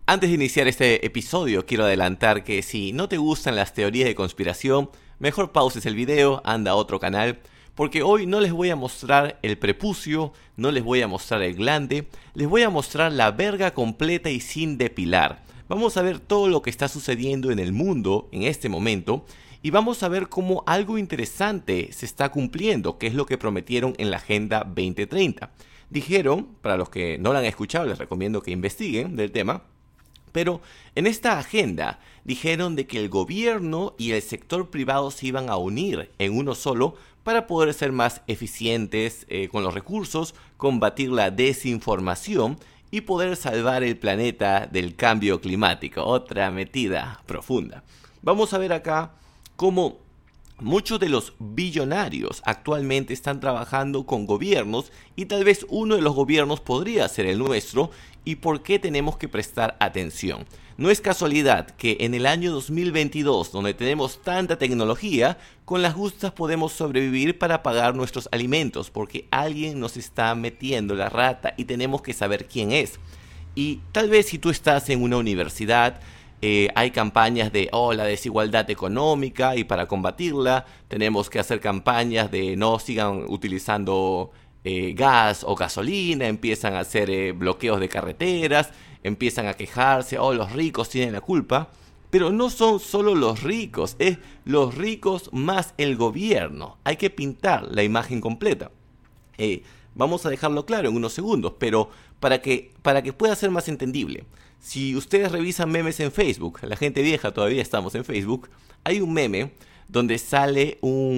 Antes de iniciar este episodio, quiero adelantar que si no te gustan las teorías de conspiración, mejor pauses el video, anda a otro canal, porque hoy no les voy a mostrar el prepucio, no les voy a mostrar el glande, les voy a mostrar la verga completa y sin depilar. Vamos a ver todo lo que está sucediendo en el mundo en este momento y vamos a ver cómo algo interesante se está cumpliendo, que es lo que prometieron en la Agenda 2030. Dijeron, para los que no la han escuchado, les recomiendo que investiguen del tema, pero en esta agenda dijeron de que el gobierno y el sector privado se iban a unir en uno solo para poder ser más eficientes con los recursos, combatir la desinformación y poder salvar el planeta del cambio climático. Otra metida profunda. Vamos a ver acá cómo muchos de los billonarios actualmente están trabajando con gobiernos y tal vez uno de los gobiernos podría ser el nuestro y por qué tenemos que prestar atención. No es casualidad que en el año 2022, donde tenemos tanta tecnología, con las justas podemos sobrevivir para pagar nuestros alimentos porque alguien nos está metiendo la rata y tenemos que saber quién es. Y tal vez si tú estás en una universidad, hay campañas de la desigualdad económica y para combatirla tenemos que hacer campañas de no sigan utilizando gas o gasolina, empiezan a hacer bloqueos de carreteras, empiezan a quejarse, los ricos tienen la culpa, pero no son solo los ricos, es los ricos más el gobierno. Hay que pintar la imagen completa. Vamos a dejarlo claro en unos segundos, pero para que pueda ser más entendible. Si ustedes revisan memes en Facebook, la gente vieja todavía estamos en Facebook, hay un meme donde salen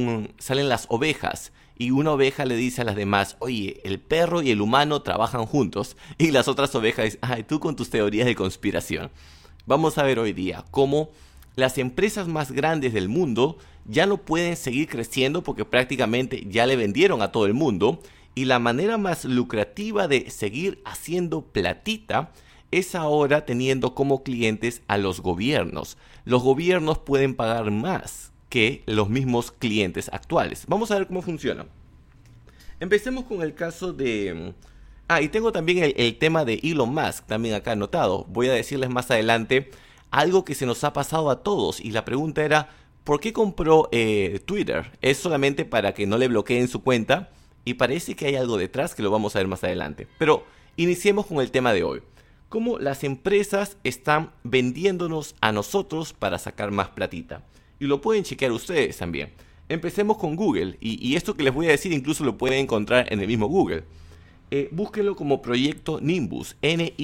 las ovejas y una oveja le dice a las demás, oye, el perro y el humano trabajan juntos, y las otras ovejas dicen, ay, tú con tus teorías de conspiración. Vamos a ver hoy día cómo las empresas más grandes del mundo ya no pueden seguir creciendo porque prácticamente ya le vendieron a todo el mundo, y la manera más lucrativa de seguir haciendo platita es ahora teniendo como clientes a los gobiernos. Los gobiernos pueden pagar más que los mismos clientes actuales. Vamos a ver cómo funciona. Empecemos con el caso de... y tengo también el tema de Elon Musk también acá anotado. Voy a decirles más adelante algo que se nos ha pasado a todos. Y la pregunta era, ¿por qué compró Twitter? ¿Es solamente para que no le bloqueen su cuenta? Y parece que hay algo detrás que lo vamos a ver más adelante. Pero iniciemos con el tema de hoy. Cómo las empresas están vendiéndonos a nosotros para sacar más platita. Y lo pueden chequear ustedes también. Empecemos con Google. Y esto que les voy a decir incluso lo pueden encontrar en el mismo Google. Búsquenlo como proyecto Nimbus.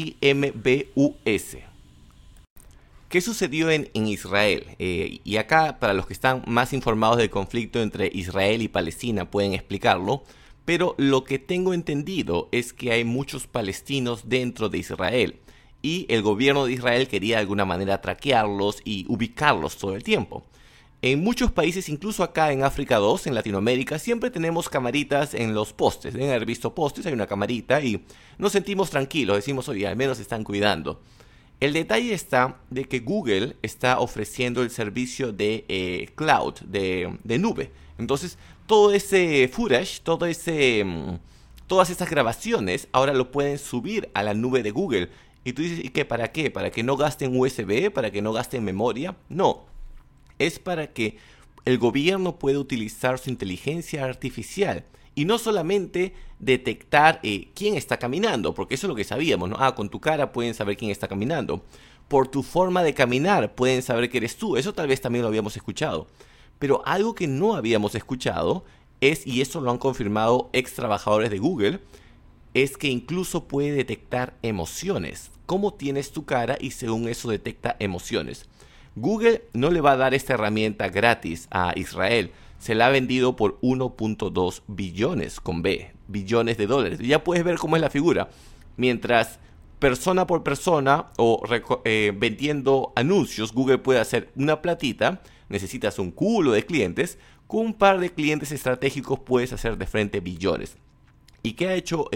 Nimbus. ¿Qué sucedió en Israel? Y acá, para los que están más informados del conflicto entre Israel y Palestina, pueden explicarlo. Pero lo que tengo entendido es que hay muchos palestinos dentro de Israel y el gobierno de Israel quería de alguna manera traquearlos y ubicarlos todo el tiempo. En muchos países, incluso acá en África 2, en Latinoamérica, siempre tenemos camaritas en los postes. Deben haber visto postes, hay una camarita y nos sentimos tranquilos, decimos, oye, al menos se están cuidando. El detalle está de que Google está ofreciendo el servicio de cloud, de nube. Entonces, todo ese footage, todas esas grabaciones, ahora lo pueden subir a la nube de Google. Y tú dices, ¿y qué? ¿Para qué? ¿Para que no gasten USB? ¿Para que no gasten memoria? No, es para que el gobierno pueda utilizar su inteligencia artificial. Y no solamente detectar quién está caminando, porque eso es lo que sabíamos, ¿no? Con tu cara pueden saber quién está caminando. Por tu forma de caminar pueden saber que eres tú. Eso tal vez también lo habíamos escuchado. Pero algo que no habíamos escuchado es, y eso lo han confirmado ex trabajadores de Google, es que incluso puede detectar emociones. Cómo tienes tu cara y según eso detecta emociones. Google no le va a dar esta herramienta gratis a Israel. Se la ha vendido por 1.2 billones con B, billones de dólares. Ya puedes ver cómo es la figura. Mientras persona por persona o vendiendo anuncios, Google puede hacer una platita. Necesitas un culo de clientes. Con un par de clientes estratégicos puedes hacer de frente billones. ¿Y qué ha hecho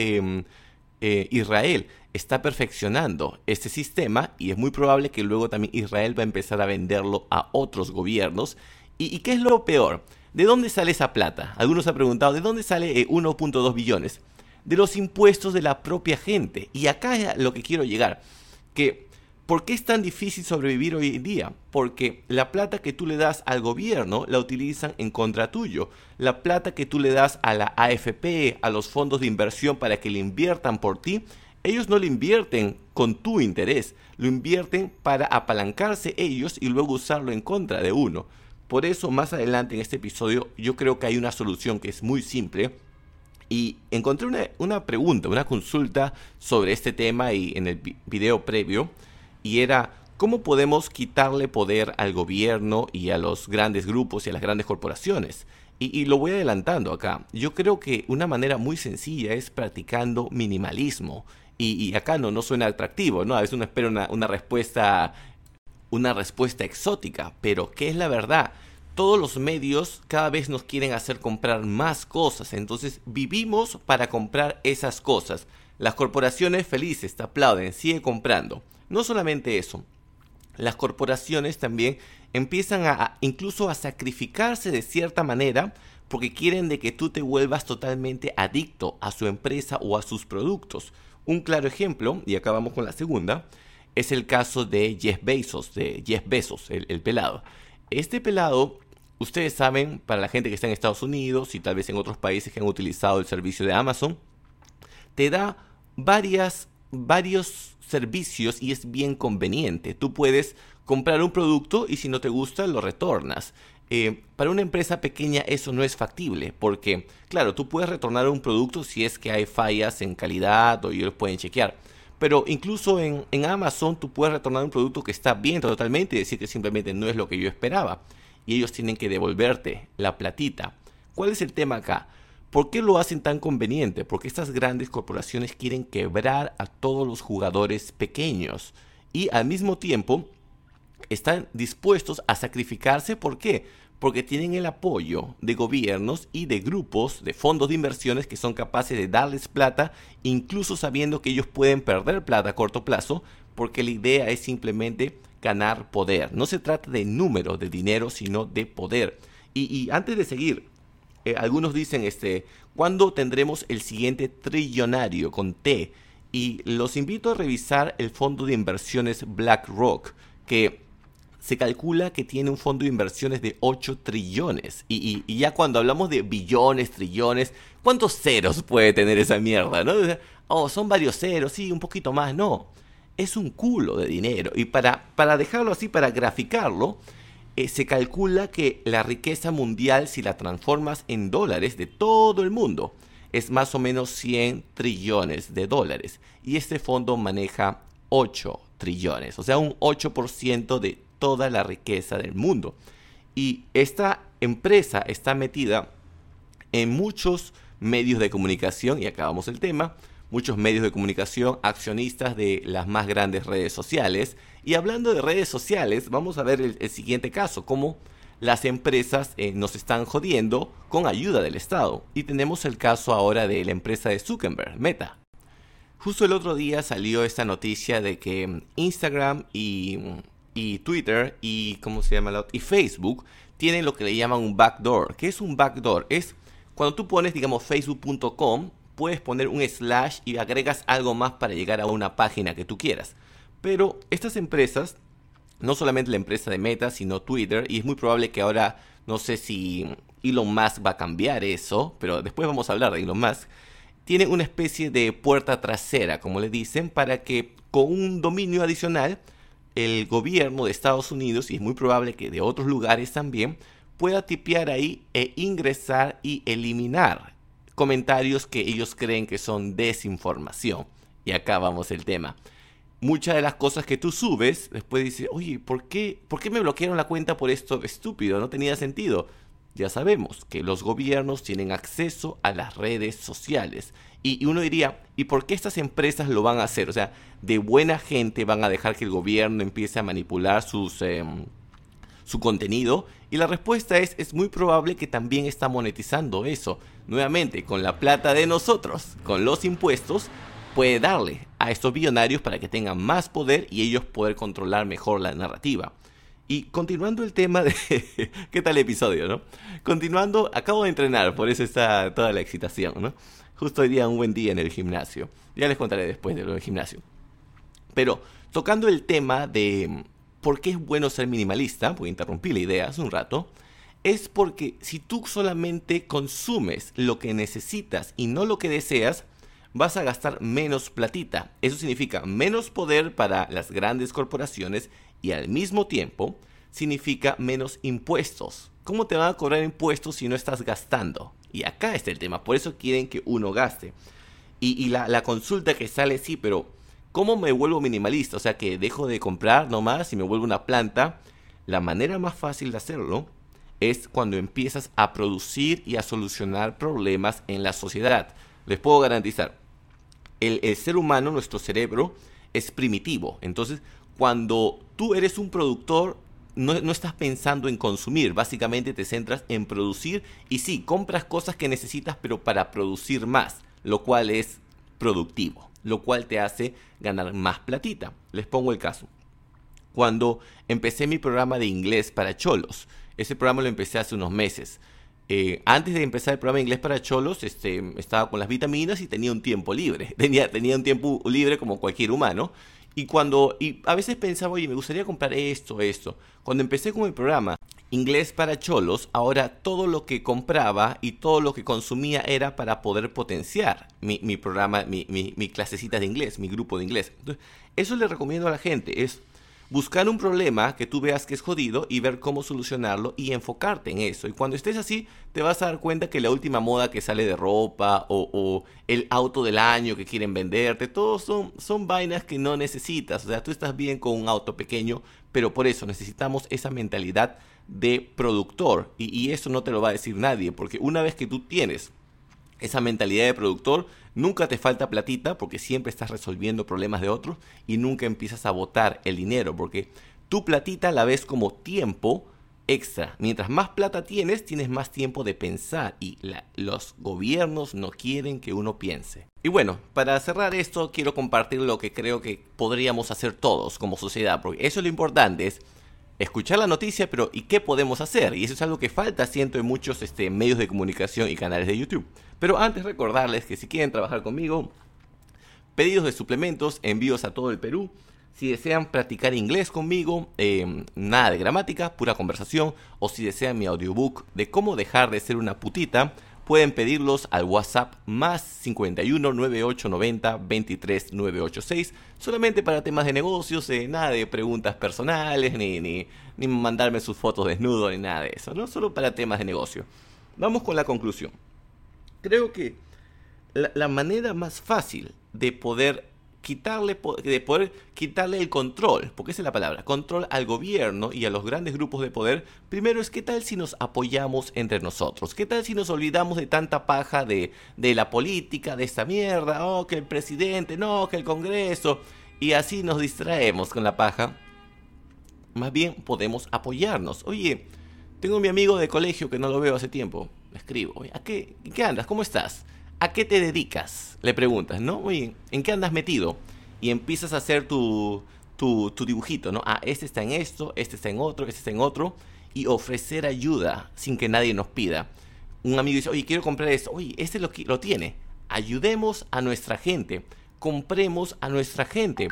Israel? Está perfeccionando este sistema y es muy probable que luego también Israel va a empezar a venderlo a otros gobiernos. ¿Y qué es lo peor? ¿De dónde sale esa plata? Algunos han preguntado, ¿de dónde sale 1.2 billones? De los impuestos de la propia gente. Y acá es a lo que quiero llegar. Que ¿Por qué es tan difícil sobrevivir hoy en día? Porque la plata que tú le das al gobierno la utilizan en contra tuyo. La plata que tú le das a la AFP, a los fondos de inversión para que le inviertan por ti, ellos no lo invierten con tu interés, lo invierten para apalancarse ellos y luego usarlo en contra de uno. Por eso más adelante en este episodio yo creo que hay una solución que es muy simple. Y encontré una pregunta, una consulta sobre este tema y en el video previo. Y era, ¿cómo podemos quitarle poder al gobierno y a los grandes grupos y a las grandes corporaciones? Y lo voy adelantando acá. Yo creo que una manera muy sencilla es practicando minimalismo. Y acá no suena atractivo, ¿no? A veces uno espera una respuesta exótica. Pero, ¿qué es la verdad? Todos los medios cada vez nos quieren hacer comprar más cosas. Entonces, vivimos para comprar esas cosas. Las corporaciones felices te aplauden, sigue comprando. No solamente eso, las corporaciones también empiezan incluso a sacrificarse de cierta manera porque quieren de que tú te vuelvas totalmente adicto a su empresa o a sus productos. Un claro ejemplo, y acá vamos con la segunda, es el caso de Jeff Bezos, el pelado. Este pelado, ustedes saben, para la gente que está en Estados Unidos y tal vez en otros países que han utilizado el servicio de Amazon, te da varios servicios y es bien conveniente. Tú puedes comprar un producto y si no te gusta lo retornas. Para una empresa pequeña eso no es factible porque, claro, tú puedes retornar un producto si es que hay fallas en calidad o ellos pueden chequear. Pero incluso en Amazon tú puedes retornar un producto que está bien totalmente y decir que simplemente no es lo que yo esperaba. Y ellos tienen que devolverte la platita. ¿Cuál es el tema acá? ¿Por qué lo hacen tan conveniente? Porque estas grandes corporaciones quieren quebrar a todos los jugadores pequeños y al mismo tiempo están dispuestos a sacrificarse. ¿Por qué? Porque tienen el apoyo de gobiernos y de grupos, de fondos de inversiones que son capaces de darles plata, incluso sabiendo que ellos pueden perder plata a corto plazo, porque la idea es simplemente ganar poder. No se trata de número, de dinero, sino de poder. Y antes de seguir, algunos dicen, ¿cuándo tendremos el siguiente trillonario con T? Y los invito a revisar el fondo de inversiones BlackRock, que se calcula que tiene un fondo de inversiones de 8 trillones. Y ya cuando hablamos de billones, trillones, ¿cuántos ceros puede tener esa mierda, no? Oh, son varios ceros, sí, un poquito más. No, es un culo de dinero. Y para dejarlo así, para graficarlo, se calcula que la riqueza mundial, si la transformas en dólares de todo el mundo, es más o menos 100 trillones de dólares. Y este fondo maneja 8 trillones, o sea, un 8% de toda la riqueza del mundo. Y esta empresa está metida en muchos medios de comunicación, y acabamos el tema, muchos medios de comunicación, accionistas de las más grandes redes sociales. Y hablando de redes sociales, vamos a ver el siguiente caso, cómo las empresas nos están jodiendo con ayuda del Estado. Y tenemos el caso ahora de la empresa de Zuckerberg, Meta. Justo el otro día salió esta noticia de que Instagram y Twitter y y Facebook tienen lo que le llaman un backdoor. ¿Qué es un backdoor? Es cuando tú pones, digamos, facebook.com, puedes poner un slash y agregas algo más para llegar a una página que tú quieras. Pero estas empresas, no solamente la empresa de Meta, sino Twitter, y es muy probable que ahora, no sé si Elon Musk va a cambiar eso, pero después vamos a hablar de Elon Musk, tienen una especie de puerta trasera, como le dicen, para que con un dominio adicional el gobierno de Estados Unidos, y es muy probable que de otros lugares también, pueda tipear ahí e ingresar y eliminar comentarios que ellos creen que son desinformación. Y acá vamos el tema. Muchas de las cosas que tú subes, después dices, oye, ¿por qué me bloquearon la cuenta por esto estúpido? No tenía sentido. Ya sabemos que los gobiernos tienen acceso a las redes sociales. Y uno diría, ¿y por qué estas empresas lo van a hacer? O sea, ¿de buena gente van a dejar que el gobierno empiece a manipular su contenido? Y la respuesta es muy probable que también está monetizando eso. Nuevamente, con la plata de nosotros, con los impuestos, puede darle a estos billonarios para que tengan más poder y ellos poder controlar mejor la narrativa. Y continuando el tema de... ¿Qué tal el episodio, no? Continuando, acabo de entrenar, por eso está toda la excitación, ¿no? Justo hoy día un buen día en el gimnasio. Ya les contaré después de lo del gimnasio. Pero tocando el tema de por qué es bueno ser minimalista, porque interrumpí la idea hace un rato, es porque si tú solamente consumes lo que necesitas y no lo que deseas, vas a gastar menos platita. Eso significa menos poder para las grandes corporaciones y al mismo tiempo significa menos impuestos. ¿Cómo te van a cobrar impuestos si no estás gastando? Y acá está el tema, por eso quieren que uno gaste. Y la consulta que sale, sí, pero ¿cómo me vuelvo minimalista? O sea, que dejo de comprar nomás y me vuelvo una planta. La manera más fácil de hacerlo es cuando empiezas a producir y a solucionar problemas en la sociedad. Les puedo garantizar, el ser humano, nuestro cerebro, es primitivo. Entonces, cuando tú eres un productor, no estás pensando en consumir. Básicamente te centras en producir y sí, compras cosas que necesitas, pero para producir más, lo cual es productivo, lo cual te hace ganar más platita. Les pongo el caso. Cuando empecé mi programa de inglés para cholos, ese programa lo empecé hace unos meses. Antes de empezar el programa de inglés para cholos, estaba con las vitaminas y tenía un tiempo libre. Tenía un tiempo libre como cualquier humano. Y a veces pensaba, oye, me gustaría comprar esto. Cuando empecé con el programa Inglés para Cholos, ahora todo lo que compraba y todo lo que consumía era para poder potenciar mi programa, mi clasecita de inglés, mi grupo de inglés. Entonces, eso le recomiendo a la gente, es buscar un problema que tú veas que es jodido y ver cómo solucionarlo y enfocarte en eso. Y cuando estés así, te vas a dar cuenta que la última moda que sale de ropa o el auto del año que quieren venderte, todos son vainas que no necesitas. O sea, tú estás bien con un auto pequeño, pero por eso necesitamos esa mentalidad de productor. Y eso no te lo va a decir nadie, porque una vez que tú tienes esa mentalidad de productor, nunca te falta platita porque siempre estás resolviendo problemas de otros y nunca empiezas a botar el dinero porque tu platita la ves como tiempo extra. Mientras más plata tienes más tiempo de pensar y los gobiernos no quieren que uno piense. Y bueno, para cerrar esto quiero compartir lo que creo que podríamos hacer todos como sociedad, porque eso es lo importante, es escuchar la noticia, pero ¿y qué podemos hacer? Y eso es algo que falta, siento, en muchos medios de comunicación y canales de YouTube. Pero antes recordarles que si quieren trabajar conmigo, pedidos de suplementos, envíos a todo el Perú. Si desean practicar inglés conmigo, nada de gramática, pura conversación. O si desean mi audiobook de cómo dejar de ser una putita, pueden pedirlos al WhatsApp más 51 98 90 23 986. Solamente para temas de negocios, nada de preguntas personales, ni mandarme sus fotos desnudo, ni nada de eso, ¿no? Solo para temas de negocio. Vamos con la conclusión. Creo que la manera más fácil de poder quitarle el control, porque esa es la palabra, control al gobierno y a los grandes grupos de poder, primero es qué tal si nos apoyamos entre nosotros, qué tal si nos olvidamos de tanta paja de la política, de esta mierda, que el presidente, no, que el Congreso, y así nos distraemos con la paja. Más bien podemos apoyarnos. Oye, tengo a mi amigo de colegio que no lo veo hace tiempo, le escribo, oye, ¿en qué andas? ¿Cómo estás? ¿A qué te dedicas? Le preguntas, ¿no? Oye, ¿en qué andas metido? Y empiezas a hacer tu dibujito, ¿no? Este está en esto, este está en otro, este está en otro. Y ofrecer ayuda sin que nadie nos pida. Un amigo dice, oye, quiero comprar esto. Oye, este lo tiene. Ayudemos a nuestra gente. Compremos a nuestra gente.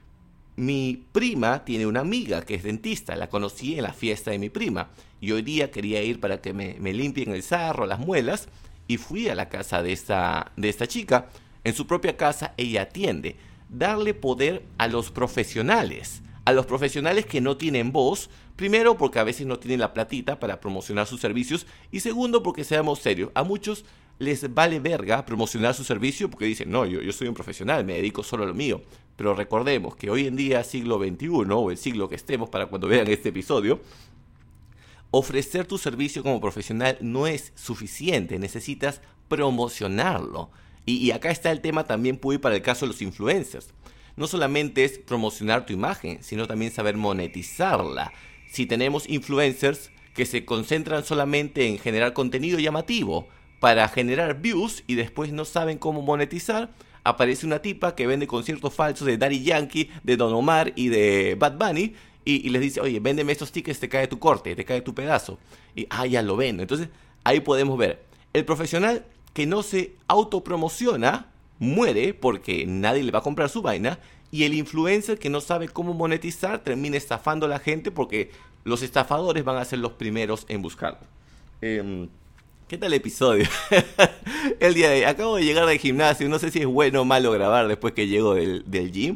Mi prima tiene una amiga que es dentista. La conocí en la fiesta de mi prima. Y hoy día quería ir para que me limpien el sarro, las muelas. Y fui a la casa de esta chica. En su propia casa ella atiende. Darle poder a los profesionales que no tienen voz. Primero porque a veces no tienen la platita para promocionar sus servicios. Y segundo porque seamos serios, a muchos les vale verga promocionar su servicio porque dicen, no, yo soy un profesional, me dedico solo a lo mío. Pero recordemos que hoy en día, siglo XXI, o el siglo que estemos para cuando vean este episodio, ofrecer tu servicio como profesional no es suficiente, necesitas promocionarlo. Y acá está el tema, también puede ir para el caso de los influencers. No solamente es promocionar tu imagen, sino también saber monetizarla. Si tenemos influencers que se concentran solamente en generar contenido llamativo para generar views y después no saben cómo monetizar, aparece una tipa que vende conciertos falsos de Daddy Yankee, de Don Omar y de Bad Bunny, y les dice, oye, véndeme estos tickets, te cae tu corte, te cae tu pedazo. Y, ya lo vendo. Entonces, ahí podemos ver. El profesional que no se autopromociona, muere porque nadie le va a comprar su vaina. y el influencer que no sabe cómo monetizar termina estafando a la gente porque los estafadores van a ser los primeros en buscarlo. ¿Qué tal el episodio? El día de hoy, acabo de llegar del gimnasio, no sé si es bueno o malo grabar después que llego del gym.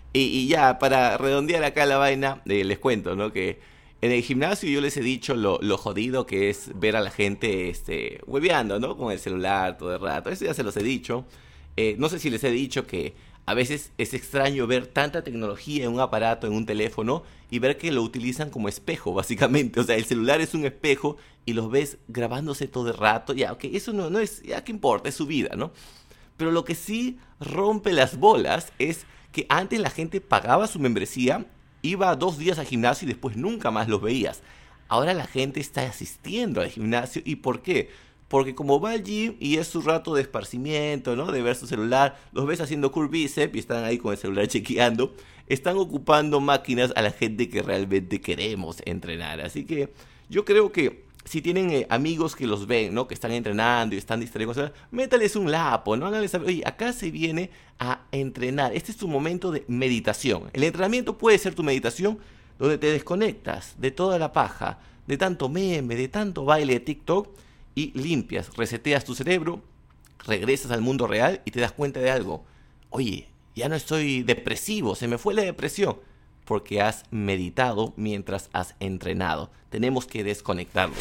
Y ya, para redondear acá la vaina, les cuento, ¿no? Que en el gimnasio yo les he dicho lo jodido que es ver a la gente hueveando, ¿no? Con el celular todo el rato, eso ya se los he dicho. No sé si les he dicho que a veces es extraño ver tanta tecnología en un aparato, en un teléfono, y ver que lo utilizan como espejo, básicamente. O sea, el celular es un espejo y los ves grabándose todo el rato. Ya, ok, eso no es, ya, ¿qué importa? Es su vida, ¿no? Pero lo que sí rompe las bolas es que antes la gente pagaba su membresía, iba 2 días al gimnasio y después nunca más los veías. Ahora la gente está asistiendo al gimnasio. ¿Y por qué? Porque como va al gym y es su rato de esparcimiento, ¿no? De ver su celular, los ves haciendo curl bíceps y están ahí con el celular chequeando. Están ocupando máquinas a la gente que realmente queremos entrenar. Así que yo creo que si tienen amigos que los ven, ¿no? Que están entrenando y están distraídos, métales un lapo, ¿no? Háganles saber, oye, acá se viene a entrenar. Este es tu momento de meditación. El entrenamiento puede ser tu meditación donde te desconectas de toda la paja, de tanto meme, de tanto baile de TikTok y limpias, reseteas tu cerebro, regresas al mundo real y te das cuenta de algo. Oye, ya no estoy depresivo, se me fue la depresión. Porque has meditado mientras has entrenado. Tenemos que desconectarlo.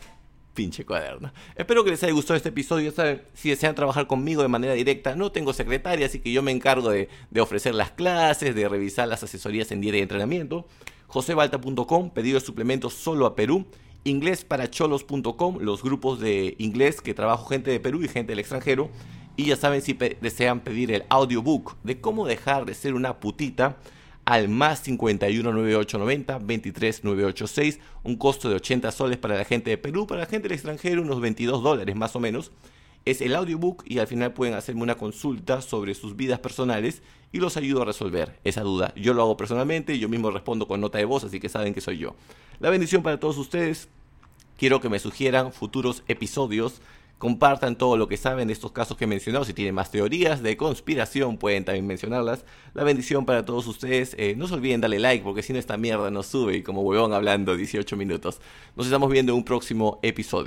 Pinche cuaderno. Espero que les haya gustado este episodio. ¿Saben? Si desean trabajar conmigo de manera directa, no tengo secretaria, así que yo me encargo de ofrecer las clases, de revisar las asesorías en día de entrenamiento. josebalta.com, pedido de suplementos solo a Perú. inglesparacholos.com, los grupos de inglés que trabajo gente de Perú y gente del extranjero. Y ya saben, si desean pedir el audiobook de cómo dejar de ser una putita, al más 51 9890 23 986, un costo de 80 soles para la gente de Perú, para la gente del extranjero unos $22 más o menos. Es el audiobook y al final pueden hacerme una consulta sobre sus vidas personales y los ayudo a resolver esa duda. Yo lo hago personalmente, yo mismo respondo con nota de voz, así que saben que soy yo. La bendición para todos ustedes. Quiero que me sugieran futuros episodios. Compartan todo lo que saben de estos casos que he mencionado. Si tienen más teorías de conspiración, pueden también mencionarlas. La bendición para todos ustedes. No se olviden darle like, porque si no esta mierda no sube. Y como huevón hablando 18 minutos. Nos estamos viendo en un próximo episodio.